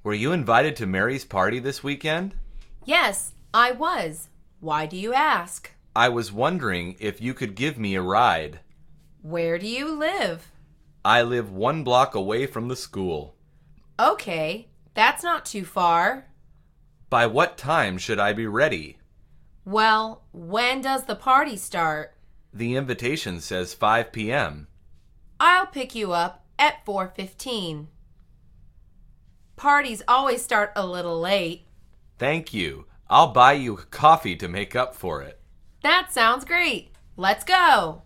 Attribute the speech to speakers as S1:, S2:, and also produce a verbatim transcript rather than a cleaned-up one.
S1: Were you invited to Mary's party this weekend?
S2: Yes, I was. Why do you ask?
S1: I was wondering if you could give me a ride.
S2: Where do you live?
S1: I live one block away from the school.
S2: Okay, that's not too far.
S1: By what time should I be ready?
S2: Well, when does the party start?
S1: The invitation says five p.m.
S2: I'll pick you up at four fifteen. Parties always start a little late.
S1: Thank you. I'll buy you coffee to make up for it.
S2: That sounds great. Let's go.